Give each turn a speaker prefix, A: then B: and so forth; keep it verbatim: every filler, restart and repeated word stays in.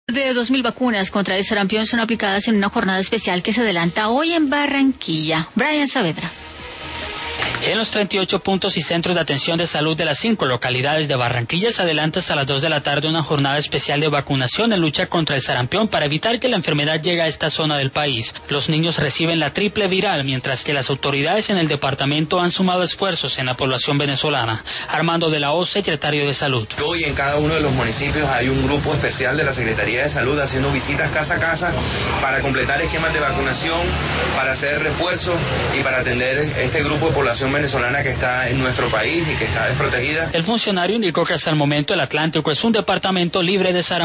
A: De dos mil vacunas contra el sarampión son aplicadas en una jornada especial que se adelanta hoy en Barranquilla. Brian Saavedra.
B: En los treinta y ocho puntos y centros de atención de salud de las cinco localidades de Barranquilla se adelanta hasta las dos de la tarde una jornada especial de vacunación en lucha contra el sarampión para evitar que la enfermedad llegue a esta zona del país. Los niños reciben la triple viral, mientras que las autoridades en el departamento han sumado esfuerzos en la población venezolana. Armando de la O, secretario de Salud.
C: Hoy en cada uno de los municipios hay un grupo especial de la Secretaría de Salud haciendo visitas casa a casa para completar esquemas de vacunación, para hacer refuerzos y para atender este grupo de población venezolana que está en nuestro país y que está desprotegida.
B: El funcionario indicó que hasta el momento el Atlántico es un departamento libre de sarampión.